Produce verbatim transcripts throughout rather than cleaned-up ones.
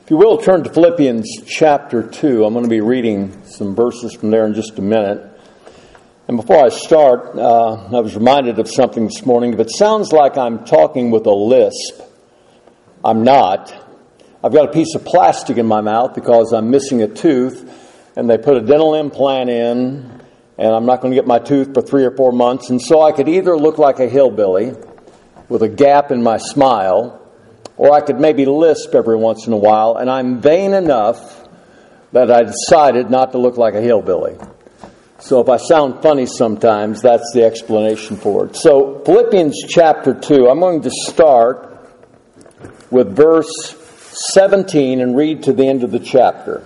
If you will, turn to Philippians chapter two. I'm going to be reading some verses from there in just a minute. And before I start, uh, I was reminded of something this morning. If it sounds like I'm talking with a lisp, I'm not. I've got a piece of plastic in my mouth because I'm missing a tooth, and they put a dental implant in, and I'm not going to get my tooth for three or four months. And so I could either look like a hillbilly with a gap in my smile, or I could maybe lisp every once in a while, and I'm vain enough that I decided not to look like a hillbilly. So if I sound funny sometimes, that's the explanation for it. So Philippians chapter two, I'm going to start with verse seventeen and read to the end of the chapter.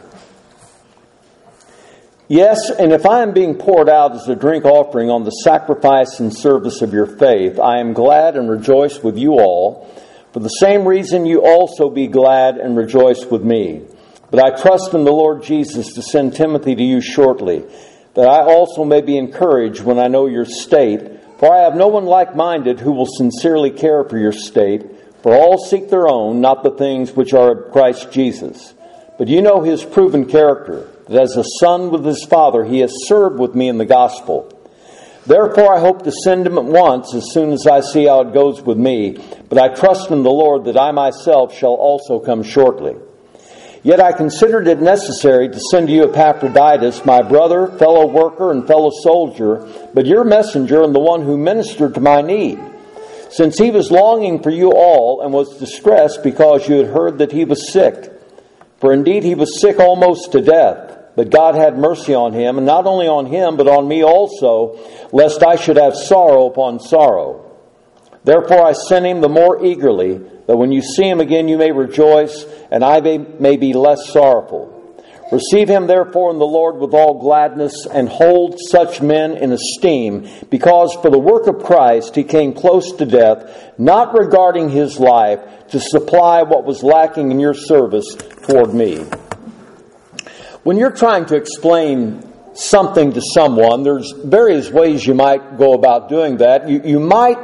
Yes, and if I am being poured out as a drink offering on the sacrifice and service of your faith, I am glad and rejoice with you all. For the same reason you also be glad and rejoice with me. But I trust in the Lord Jesus to send Timothy to you shortly, that I also may be encouraged when I know your state. For I have no one like-minded who will sincerely care for your state. For all seek their own, not the things which are of Christ Jesus. But you know his proven character, that as a son with his father he has served with me in the gospel. Therefore I hope to send him at once as soon as I see how it goes with me. But I trust in the Lord that I myself shall also come shortly. Yet I considered it necessary to send to you Epaphroditus, my brother, fellow worker, and fellow soldier, but your messenger and the one who ministered to my need, since he was longing for you all and was distressed because you had heard that he was sick. For indeed he was sick almost to death. But God had mercy on him, and not only on him, but on me also, lest I should have sorrow upon sorrow. Therefore I sent him the more eagerly, that when you see him again you may rejoice, and I may, may be less sorrowful. Receive him therefore in the Lord with all gladness, and hold such men in esteem, because for the work of Christ he came close to death, not regarding his life, to supply what was lacking in your service toward me. When you're trying to explain something to someone, there's various ways you might go about doing that. You, you might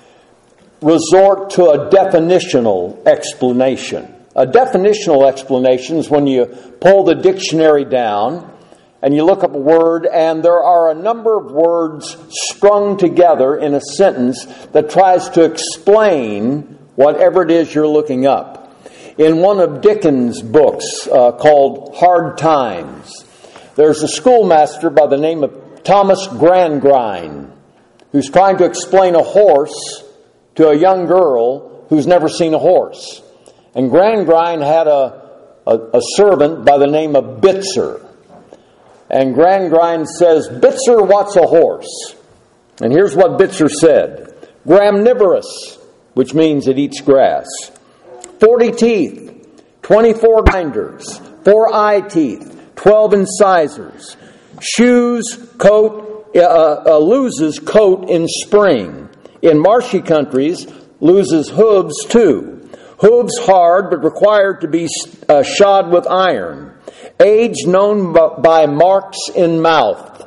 resort to a definitional explanation. A definitional explanation is when you pull the dictionary down and you look up a word, and there are a number of words strung together in a sentence that tries to explain whatever it is you're looking up. In one of Dickens' books uh, called Hard Times, there's a schoolmaster by the name of Thomas Gradgrind who's trying to explain a horse to a young girl who's never seen a horse. And Gradgrind had a, a, a servant by the name of Bitzer. And Gradgrind says, "Bitzer, what's a horse?" And here's what Bitzer said. "Gramnivorous," which means it eats grass. Forty teeth, twenty-four grinders, four eye teeth, twelve incisors. Shoes, coat, uh, uh, loses coat in spring. In marshy countries, loses hooves too. Hooves hard, but required to be uh, shod with iron. Age known by marks in mouth.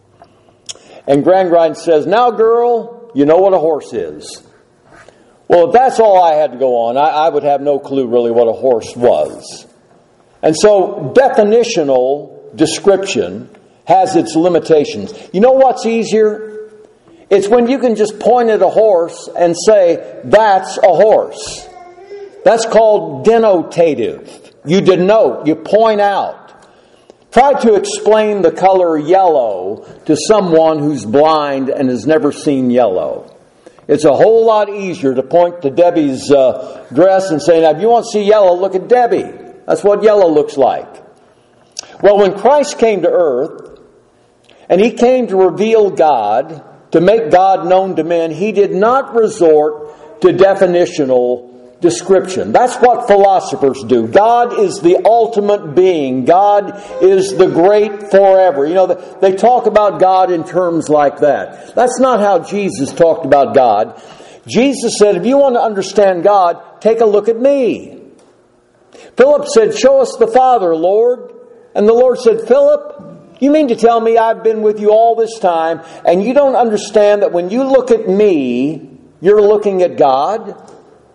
And Gradgrind says, "Now, girl, you know what a horse is." Well, if that's all I had to go on, I, I would have no clue really what a horse was. And so definitional description has its limitations. You know what's easier? It's when you can just point at a horse and say, "That's a horse." That's called denotative. You denote, you point out. Try to explain the color yellow to someone who's blind and has never seen yellow. It's a whole lot easier to point to Debbie's uh, dress and say, "Now, if you want to see yellow, look at Debbie. That's what yellow looks like." Well, when Christ came to earth, and he came to reveal God, to make God known to men, he did not resort to definitional description. That's what philosophers do. God is the ultimate being. God is the great forever. You know, they talk about God in terms like that. That's not how Jesus talked about God. Jesus said, "If you want to understand God, take a look at me." Philip said, "Show us the Father, Lord." And the Lord said, "Philip, you mean to tell me I've been with you all this time, and you don't understand that when you look at me, you're looking at God?"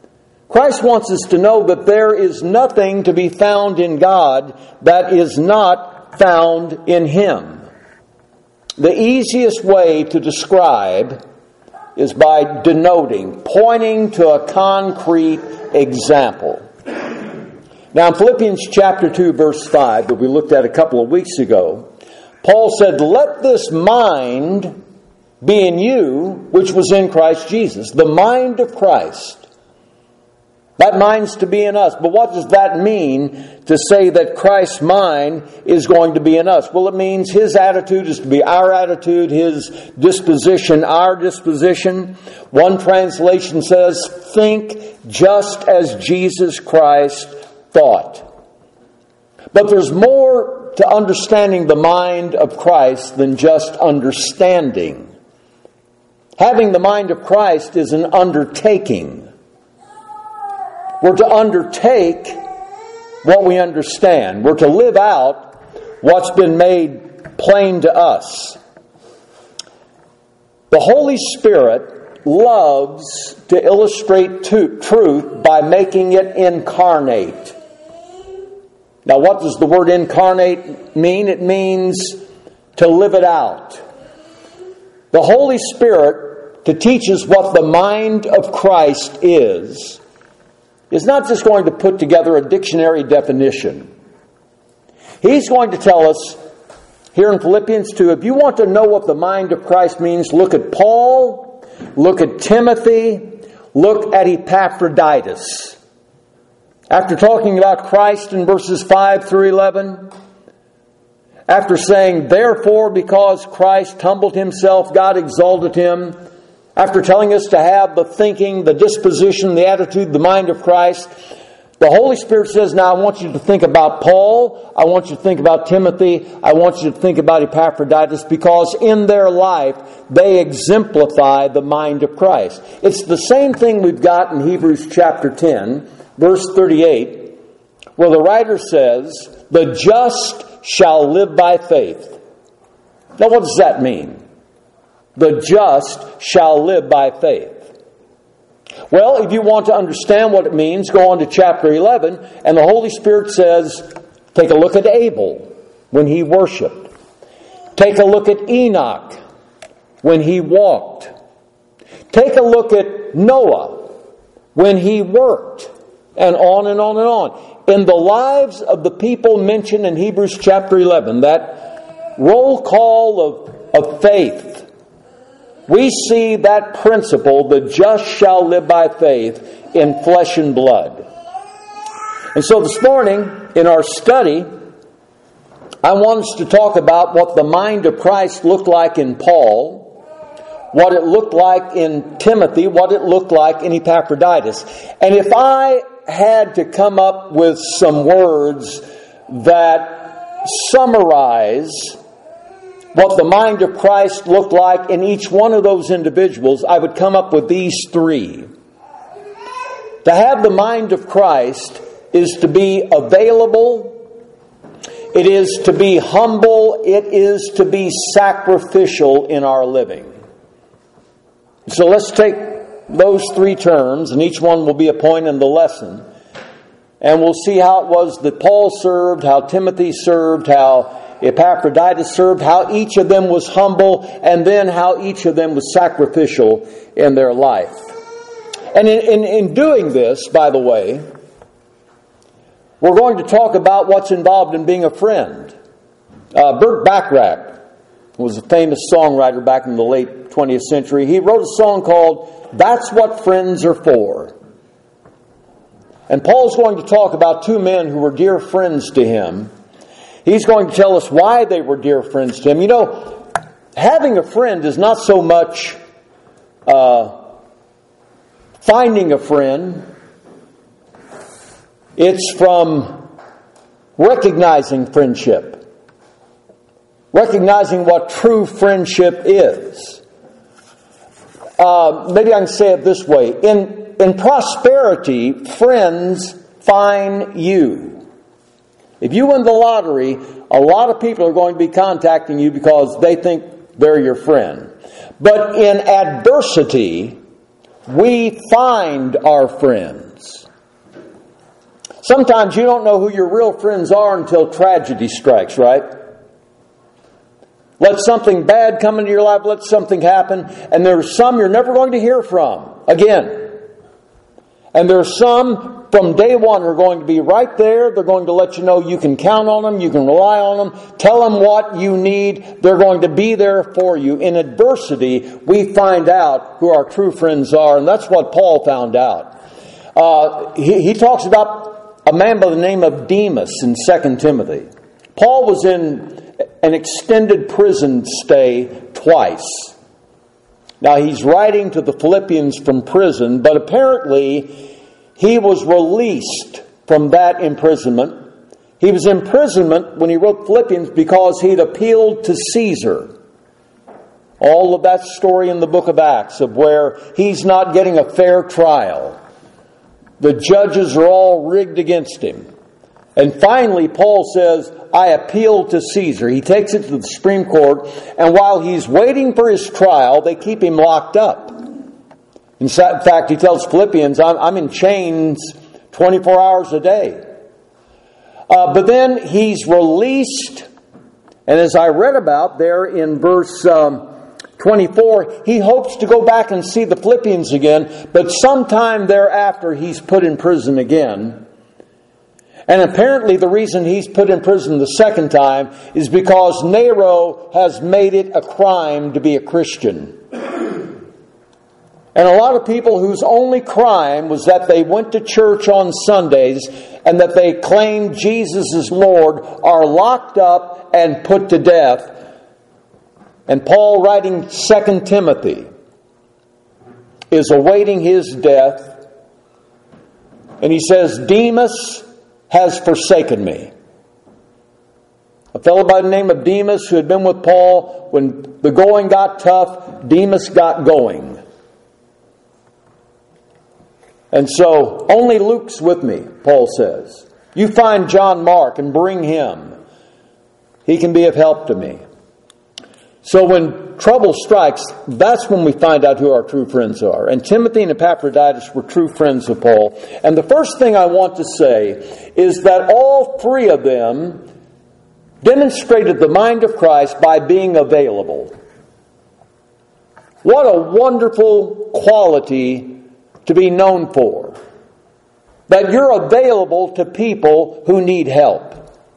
Christ wants us to know that there is nothing to be found in God that is not found in Him. The easiest way to describe is by denoting, pointing to a concrete example. Now in Philippians chapter two, verse five, that we looked at a couple of weeks ago, Paul said, "Let this mind be in you, which was in Christ Jesus." The mind of Christ. That mind's to be in us. But what does that mean to say that Christ's mind is going to be in us? Well, it means His attitude is to be our attitude, His disposition, our disposition. One translation says, "Think just as Jesus Christ thought." But there's more to understanding the mind of Christ than just understanding. Having the mind of Christ is an undertaking. We're to undertake what we understand. We're to live out what's been made plain to us. The Holy Spirit loves to illustrate to, truth by making it incarnate. Now, what does the word incarnate mean? It means to live it out. The Holy Spirit, to teach us what the mind of Christ is, is not just going to put together a dictionary definition. He's going to tell us here in Philippians two, if you want to know what the mind of Christ means, look at Paul, look at Timothy, look at Epaphroditus. After talking about Christ in verses five through eleven, after saying, "Therefore, because Christ humbled Himself, God exalted Him," after telling us to have the thinking, the disposition, the attitude, the mind of Christ, the Holy Spirit says, "Now I want you to think about Paul, I want you to think about Timothy, I want you to think about Epaphroditus, because in their life they exemplify the mind of Christ." It's the same thing we've got in Hebrews chapter ten, verse thirty-eight, where the writer says, "The just shall live by faith." Now what does that mean? The just shall live by faith. Well, if you want to understand what it means, go on to chapter eleven, and the Holy Spirit says, take a look at Abel when he worshipped. Take a look at Enoch when he walked. Take a look at Noah when he worked, and on and on and on. In the lives of the people mentioned in Hebrews chapter eleven, that roll call of, of faith, we see that principle, the just shall live by faith, in flesh and blood. And so this morning, in our study, I want us to talk about what the mind of Christ looked like in Paul, what it looked like in Timothy, what it looked like in Epaphroditus. And if I had to come up with some words that summarize what the mind of Christ looked like in each one of those individuals, I would come up with these three. To have the mind of Christ is to be available, it is to be humble, it is to be sacrificial in our living. So let's take those three terms, and each one will be a point in the lesson. And we'll see how it was that Paul served, how Timothy served, how Epaphroditus served, how each of them was humble, and then how each of them was sacrificial in their life. And in, in, in doing this, by the way, we're going to talk about what's involved in being a friend. Uh, Burt Bacharach was a famous songwriter back in the late twentieth century. He wrote a song called "That's What Friends Are For." And Paul's going to talk about two men who were dear friends to him. He's going to tell us why they were dear friends to him. You know, having a friend is not so much uh, finding a friend. It's from recognizing friendship. Recognizing what true friendship is. Uh, maybe I can say it this way. In, in prosperity, friends find you. If you win the lottery, a lot of people are going to be contacting you because they think they're your friend. But in adversity, we find our friends. Sometimes you don't know who your real friends are until tragedy strikes, right? Let something bad come into your life, let something happen, and there's some you're never going to hear from again. And there's some from day one who are going to be right there. They're going to let you know you can count on them, you can rely on them, tell them what you need. They're going to be there for you. In adversity, we find out who our true friends are, and that's what Paul found out. Uh, he, he talks about a man by the name of Demas in Second Timothy. Paul was in an extended prison stay twice. Now he's writing to the Philippians from prison, but apparently he was released from that imprisonment. He was in imprisonment when he wrote Philippians because he'd appealed to Caesar. All of that story in the book of Acts of where he's not getting a fair trial. The judges are all rigged against him. And finally, Paul says, I appeal to Caesar. He takes it to the Supreme Court, and while he's waiting for his trial, they keep him locked up. In fact, he tells Philippians, I'm, I'm in chains twenty-four hours a day. Uh, but then he's released, and as I read about there in verse um, twenty-four, he hopes to go back and see the Philippians again, but sometime thereafter he's put in prison again. And apparently the reason he's put in prison the second time is because Nero has made it a crime to be a Christian. And a lot of people whose only crime was that they went to church on Sundays and that they claimed Jesus as Lord are locked up and put to death. And Paul, writing Second Timothy, is awaiting his death. And he says, Demas has forsaken me. A fellow by the name of Demas who had been with Paul when the going got tough, Demas got going. And so, only Luke's with me, Paul says. You find John Mark and bring him. He can be of help to me. So when trouble strikes, that's when we find out who our true friends are. And Timothy and Epaphroditus were true friends of Paul. And the first thing I want to say is that all three of them demonstrated the mind of Christ by being available. What a wonderful quality to be known for. That you're available to people who need help.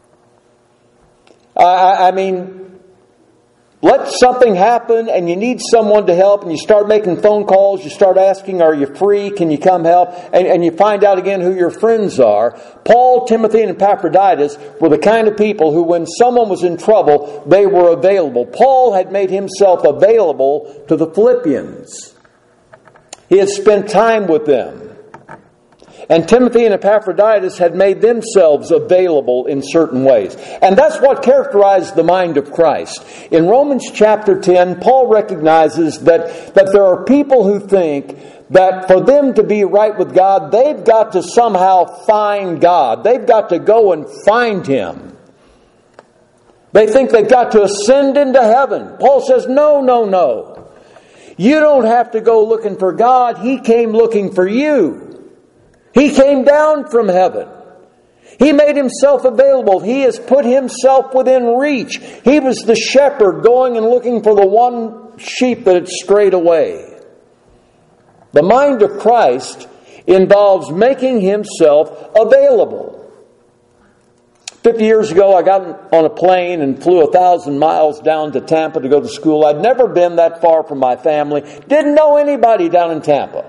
I, I mean... Let something happen and you need someone to help and you start making phone calls, you start asking, are you free? Can you come help? And, and you find out again who your friends are. Paul, Timothy, and Epaphroditus were the kind of people who when someone was in trouble, they were available. Paul had made himself available to the Philippians. He had spent time with them. And Timothy and Epaphroditus had made themselves available in certain ways. And that's what characterized the mind of Christ. In Romans chapter ten, Paul recognizes that, that there are people who think that for them to be right with God, they've got to somehow find God. They've got to go and find Him. They think they've got to ascend into heaven. Paul says, no, no, no. You don't have to go looking for God. He came looking for you. He came down from heaven. He made Himself available. He has put Himself within reach. He was the shepherd going and looking for the one sheep that had strayed away. The mind of Christ involves making Himself available. Fifty years ago, I got on a plane and flew a thousand miles down to Tampa to go to school. I'd never been that far from my family. Didn't know anybody down in Tampa.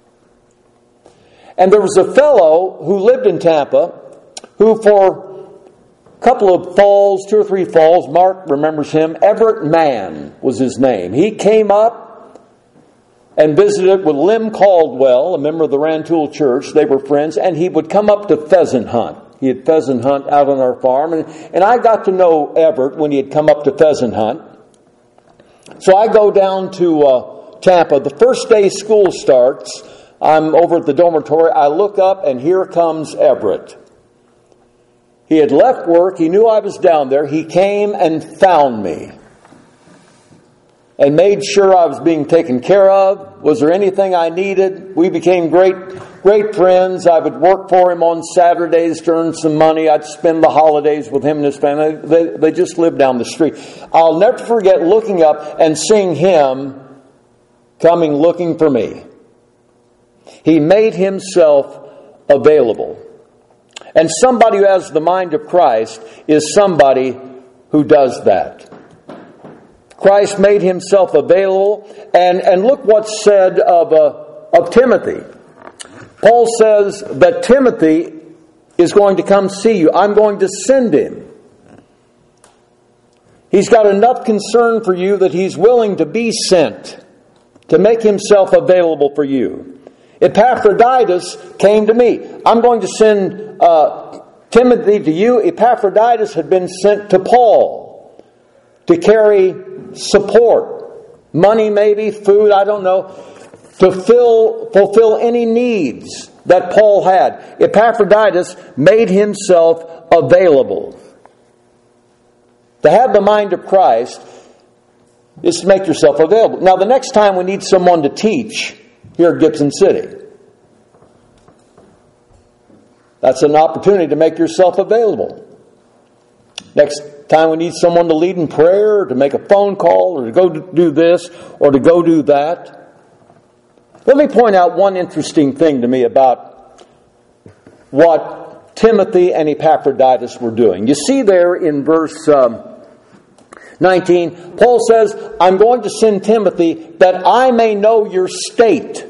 And there was a fellow who lived in Tampa who for a couple of falls, two or three falls, Mark remembers him, Everett Mann was his name. He came up and visited with Lim Caldwell, a member of the Rantoul Church. They were friends, and he would come up to pheasant hunt. He had pheasant hunt out on our farm, and, and I got to know Everett when he had come up to pheasant hunt. So I go down to uh, Tampa. The first day school starts, I'm over at the dormitory. I look up and here comes Everett. He had left work. He knew I was down there. He came and found me. and made sure I was being taken care of. Was there anything I needed? We became great, great friends. I would work for him on Saturdays to earn some money. I'd spend the holidays with him and his family. They, they just lived down the street. I'll never forget looking up and seeing him coming looking for me. He made himself available. And somebody who has the mind of Christ is somebody who does that. Christ made himself available. And, and look what's said of, uh, of Timothy. Paul says that Timothy is going to come see you. I'm going to send him. He's got enough concern for you that he's willing to be sent, to make himself available for you. Epaphroditus came to me. I'm going to send uh, Timothy to you. Epaphroditus had been sent to Paul to carry support, money maybe, food, I don't know, to fill, fulfill any needs that Paul had. Epaphroditus made himself available. To have the mind of Christ is to make yourself available. Now, the next time we need someone to teach here at Gibson City, that's an opportunity to make yourself available. Next time we need someone to lead in prayer, or to make a phone call, or to go do this, or to go do that. Let me point out one interesting thing to me about what Timothy and Epaphroditus were doing. You see there in verse um, nineteen, Paul says, I'm going to send Timothy that I may know your state.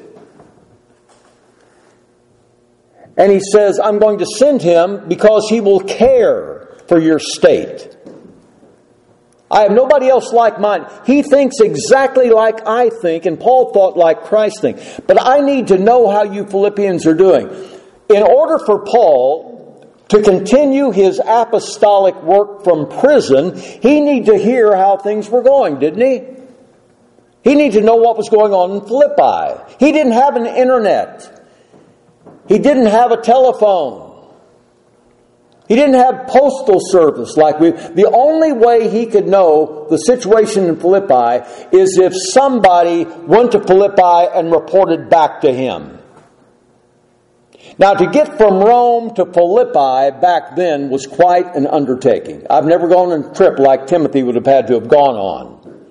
And he says, I'm going to send him because he will care for your state. I have nobody else like mine. He thinks exactly like I think, and Paul thought like Christ thinks. But I need to know how you Philippians are doing. In order for Paul to continue his apostolic work from prison, he needed to hear how things were going, didn't he? He needed to know what was going on in Philippi. He didn't have an internet. He didn't have a telephone. He didn't have postal service like we. The only way he could know the situation in Philippi is if somebody went to Philippi and reported back to him. Now, to get from Rome to Philippi back then was quite an undertaking. I've never gone on a trip like Timothy would have had to have gone on.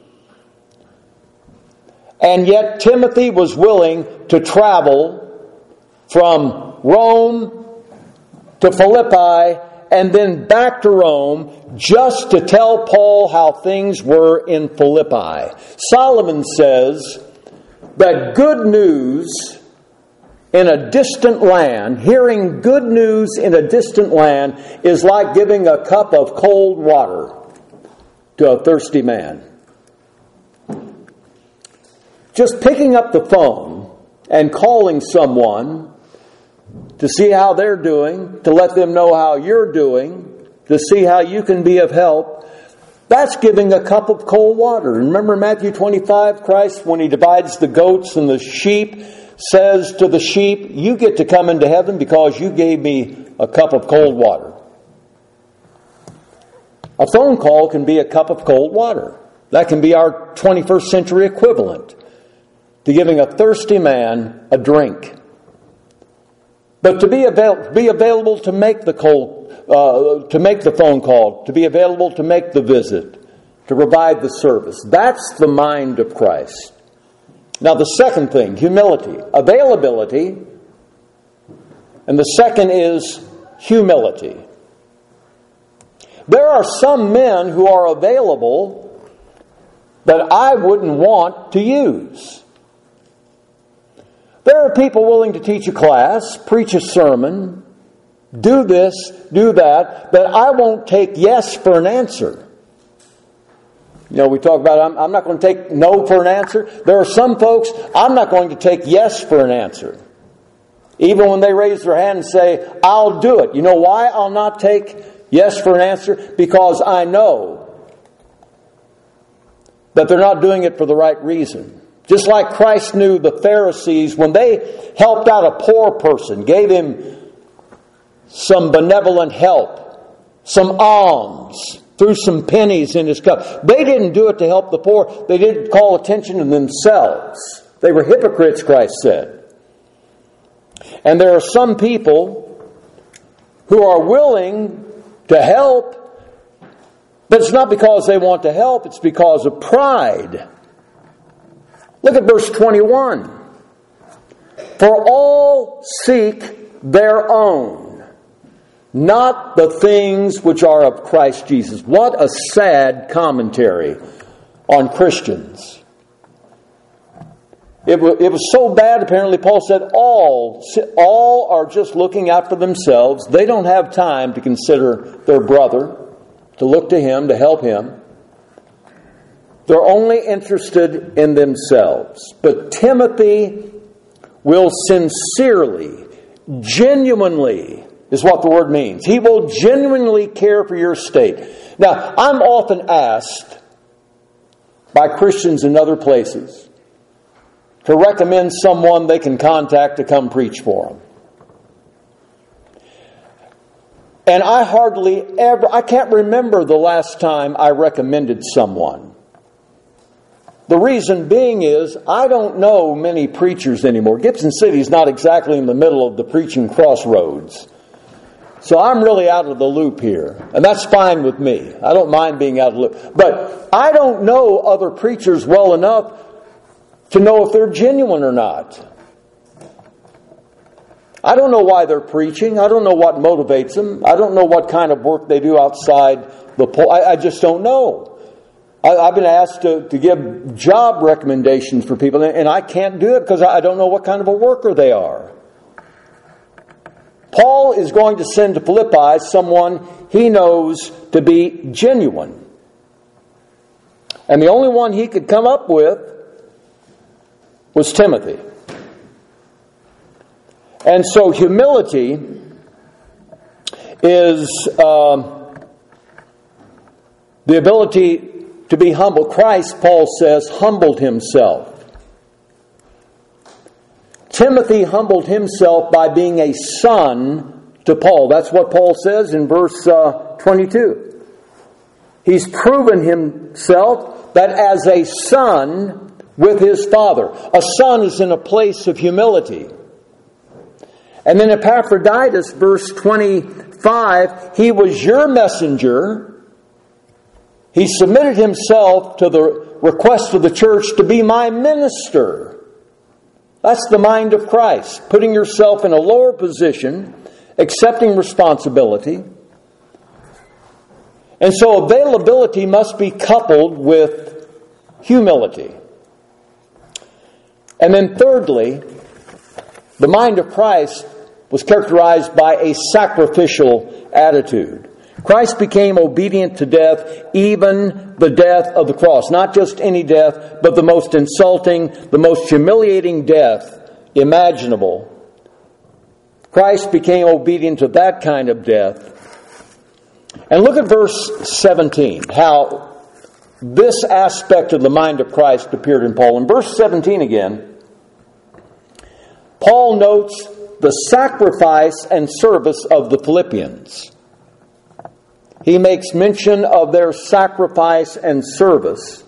And yet Timothy was willing to travel from Rome to Philippi and then back to Rome just to tell Paul how things were in Philippi. Solomon says that good news in a distant land, hearing good news in a distant land, is like giving a cup of cold water to a thirsty man. Just picking up the phone and calling someone to see how they're doing, to let them know how you're doing, to see how you can be of help, that's giving a cup of cold water. Remember Matthew twenty-five, Christ, when he divides the goats and the sheep, says to the sheep, you get to come into heaven because you gave me a cup of cold water. A phone call can be a cup of cold water. That can be our twenty-first century equivalent to giving a thirsty man a drink. But to be, avail- be available to make the cold, uh, to make the phone call, to be available to make the visit, to provide the service. That's the mind of Christ. Now the second thing, humility. Availability. And the second is humility. There are some men who are available that I wouldn't want to use. There are people willing to teach a class, preach a sermon, do this, do that, that I won't take yes for an answer. You know, we talk about, I'm, I'm not going to take no for an answer. There are some folks, I'm not going to take yes for an answer. Even when they raise their hand and say, I'll do it. You know why I'll not take yes for an answer? Because I know that they're not doing it for the right reason. Just like Christ knew the Pharisees, when they helped out a poor person, gave him some benevolent help, some alms, threw some pennies in his cup. They didn't do it to help the poor. They didn't call attention to themselves. They were hypocrites, Christ said. And there are some people who are willing to help, but it's not because they want to help, it's because of pride. Look at verse twenty-one. For all seek their own, not the things which are of Christ Jesus. What a sad commentary on Christians. It was, it was so bad, apparently, Paul said, all, all are just looking out for themselves. They don't have time to consider their brother, to look to him, to help him. They're only interested in themselves. But Timothy will sincerely, genuinely, is what the word means. He will genuinely care for your state. Now, I'm often asked by Christians in other places to recommend someone they can contact to come preach for them. And I hardly ever, I can't remember the last time I recommended someone. The reason being is, I don't know many preachers anymore. Gibson City is not exactly in the middle of the preaching crossroads. So I'm really out of the loop here. And that's fine with me. I don't mind being out of the loop. But I don't know other preachers well enough to know if they're genuine or not. I don't know why they're preaching. I don't know what motivates them. I don't know what kind of work they do outside the pulpit. I, I just don't know. I, I've been asked to, to give job recommendations for people, and I can't do it because I don't know what kind of a worker they are. Paul is going to send to Philippi someone he knows to be genuine. And the only one he could come up with was Timothy. And so humility is uh, the ability to be humble. Christ, Paul says, humbled himself. Timothy humbled himself by being a son to Paul. That's what Paul says in verse uh, twenty-two. He's proven himself that as a son with his father. A son is in a place of humility. And then Epaphroditus, verse twenty-five, he was your messenger. He submitted himself to the request of the church to be my minister. That's the mind of Christ. Putting yourself in a lower position, accepting responsibility. And so availability must be coupled with humility. And then thirdly, the mind of Christ was characterized by a sacrificial attitude. Christ became obedient to death, even the death of the cross. Not just any death, but the most insulting, the most humiliating death imaginable. Christ became obedient to that kind of death. And look at verse seventeen, how this aspect of the mind of Christ appeared in Paul. In verse seventeen again, Paul notes the sacrifice and service of the Philippians. He makes mention of their sacrifice and service.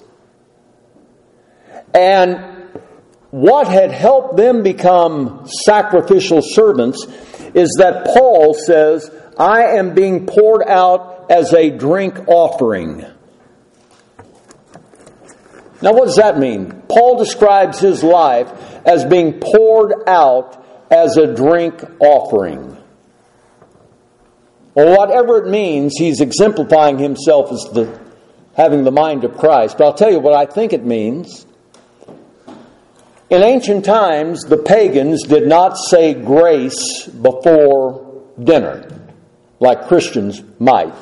And what had helped them become sacrificial servants is that Paul says, I am being poured out as a drink offering. Now, what does that mean? Paul describes his life as being poured out as a drink offering. Well, whatever it means, he's exemplifying himself as the, having the mind of Christ. But I'll tell you what I think it means. In ancient times, the pagans did not say grace before dinner, like Christians might.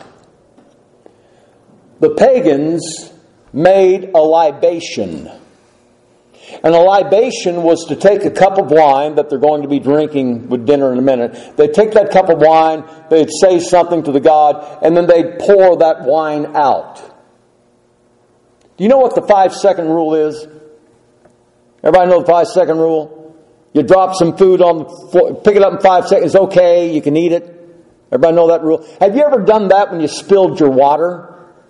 The pagans made a libation. And a libation was to take a cup of wine that they're going to be drinking with dinner in a minute. They'd take that cup of wine, they'd say something to the God, and then they'd pour that wine out. Do you know what the five-second rule is? Everybody know the five-second rule? You drop some food on the floor, pick it up in five seconds, okay, you can eat it. Everybody know that rule? Have you ever done that when you spilled your water?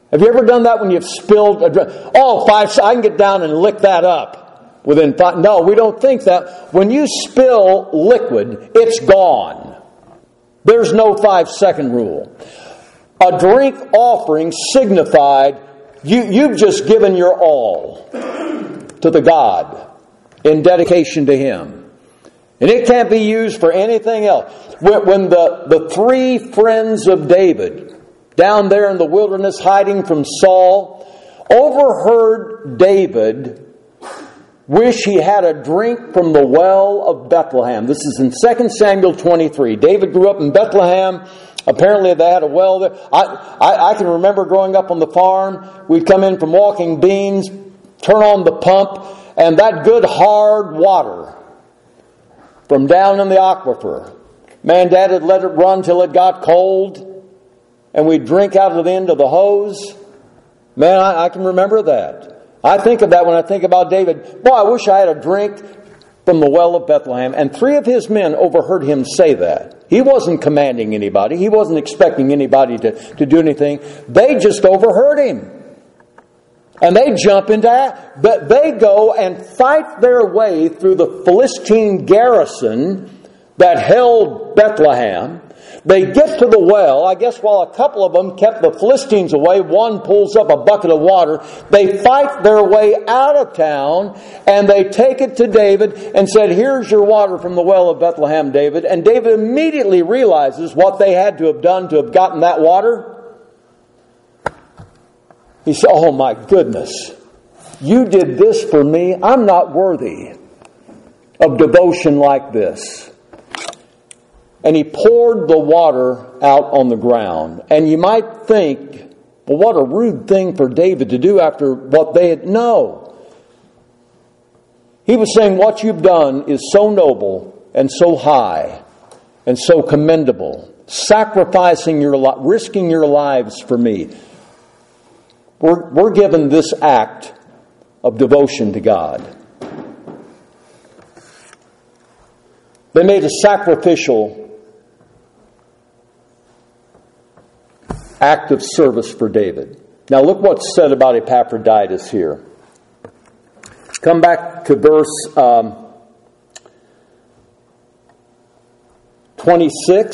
Have you ever done that when you've spilled a drink? Oh, five, I can get down and lick that up within five. No, we don't think that. When you spill liquid, it's gone. There's no five-second rule. A drink offering signified you, you've just given your all to the God in dedication to Him. And it can't be used for anything else. When, when the, the three friends of David, down there in the wilderness hiding from Saul, overheard David wish he had a drink from the well of Bethlehem. This is in Second Samuel twenty-three. David grew up in Bethlehem. Apparently they had a well there. I, I, I can remember growing up on the farm. We'd come in from walking beans, turn on the pump, and that good hard water from down in the aquifer. Man, Dad had let it run till it got cold, and we'd drink out of the end of the hose. Man, I, I can remember that. I think of that when I think about David. Boy, I wish I had a drink from the well of Bethlehem. And three of his men overheard him say that. He wasn't commanding anybody. He wasn't expecting anybody to, to do anything. They just overheard him. And they jump into that. But they go and fight their way through the Philistine garrison that held Bethlehem. They get to the well. I guess while a couple of them kept the Philistines away, one pulls up a bucket of water. They fight their way out of town, and they take it to David and said, "Here's your water from the well of Bethlehem, David." And David immediately realizes what they had to have done to have gotten that water. He said, "Oh my goodness, you did this for me. I'm not worthy of devotion like this." And he poured the water out on the ground. And you might think, well, what a rude thing for David to do after what they had. No. He was saying, what you've done is so noble and so high and so commendable. Sacrificing your life, risking your lives for me. We're, we're given this act of devotion to God. They made a sacrificial act of service for David. Now look what's said about Epaphroditus here. Come back to verse um, twenty-six.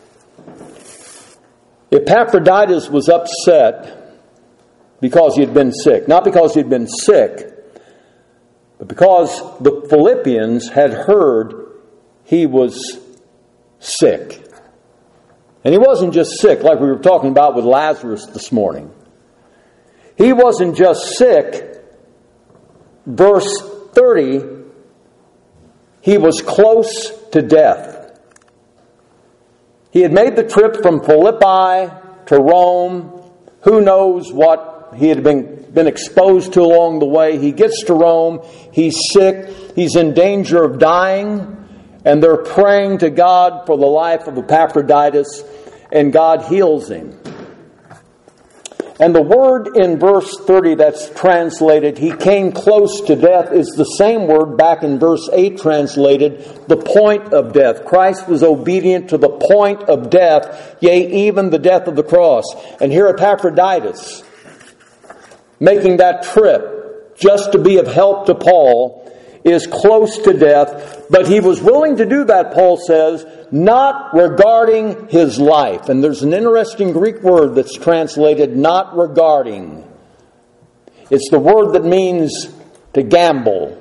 Epaphroditus was upset because he had been sick. Not because he had been sick, but because the Philippians had heard he was sick. And he wasn't just sick like we were talking about with Lazarus this morning. He wasn't just sick. Verse thirty, he was close to death. He had made the trip from Philippi to Rome. Who knows what he had been, been exposed to along the way. He gets to Rome. He's sick. He's in danger of dying. And they're praying to God for the life of Epaphroditus, and God heals him. And the word in verse thirty that's translated, he came close to death, is the same word back in verse eight translated, the point of death. Christ was obedient to the point of death, yea, even the death of the cross. And here Epaphroditus, making that trip just to be of help to Paul, is close to death, but he was willing to do that, Paul says, not regarding his life. And there's an interesting Greek word that's translated not regarding. It's the word that means to gamble.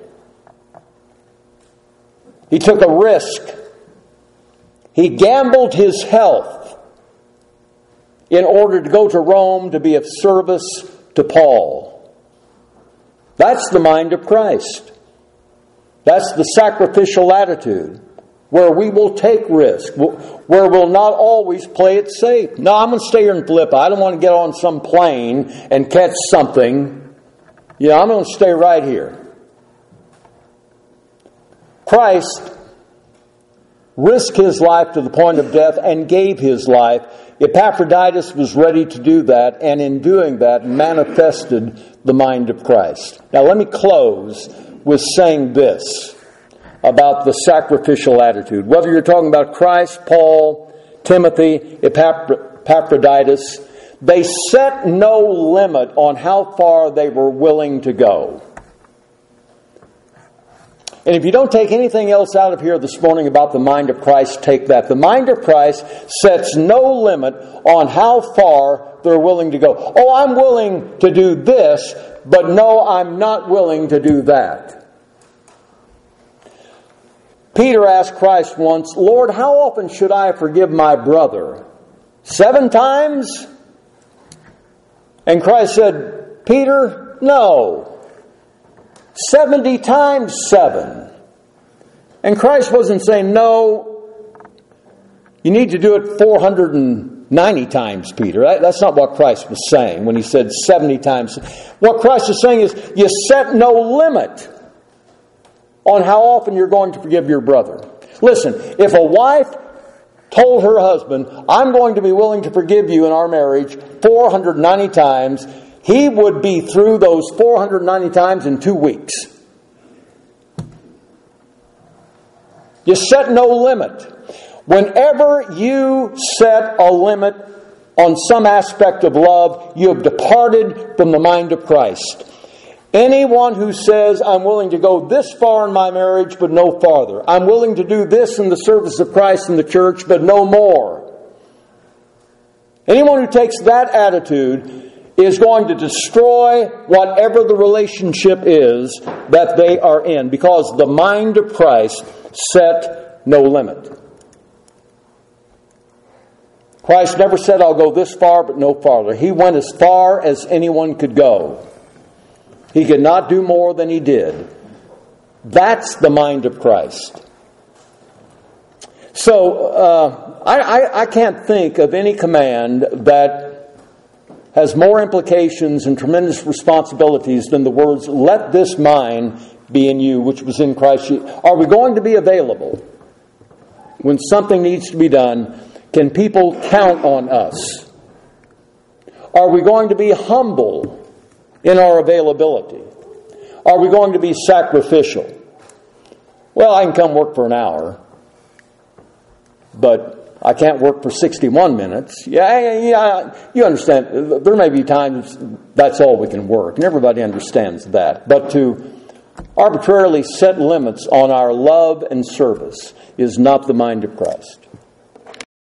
He took a risk. He gambled his health in order to go to Rome to be of service to Paul. That's the mind of Christ. That's the sacrificial attitude, where we will take risk, where we'll not always play it safe. No, I'm going to stay here in Philippi. I don't want to get on some plane and catch something. Yeah, I'm going to stay right here. Christ risked his life to the point of death and gave his life. Epaphroditus was ready to do that, and in doing that manifested the mind of Christ. Now let me close with saying this about the sacrificial attitude. Whether you're talking about Christ, Paul, Timothy, Epaphroditus, They set no limit on how far they were willing to go. And if you don't take anything else out of here this morning about the mind of Christ, take that. The mind of Christ sets no limit on how far they're willing to go. Oh, I'm willing to do this, but no, I'm not willing to do that. Peter asked Christ once, Lord, how often should I forgive my brother? Seven times? And Christ said, Peter, no. Seventy times seven. And Christ wasn't saying, no, you need to do it four hundred ninety times, Peter. That's not what Christ was saying when he said seventy times. What Christ is saying is, you set no limit on how often you're going to forgive your brother. Listen, if a wife told her husband, I'm going to be willing to forgive you in our marriage four hundred ninety times, he would be through those four hundred ninety times in two weeks. You set no limit. Whenever you set a limit on some aspect of love, you have departed from the mind of Christ. Anyone who says, I'm willing to go this far in my marriage, but no farther. I'm willing to do this in the service of Christ in the church, but no more. Anyone who takes that attitude is going to destroy whatever the relationship is that they are in, because the mind of Christ set no limit. Christ never said, I'll go this far, but no farther. He went as far as anyone could go. He could not do more than he did. That's the mind of Christ. So, uh, I, I, I can't think of any command that has more implications and tremendous responsibilities than the words, let this mind be in you, which was in Christ Jesus. Are we going to be available when something needs to be done? Can people count on us? Are we going to be humble in our availability? Are we going to be sacrificial? Well, I can come work for an hour, but I can't work for sixty-one minutes. Yeah, yeah, you understand. There may be times that's all we can work, and everybody understands that. But to arbitrarily set limits on our love and service is not the mind of Christ.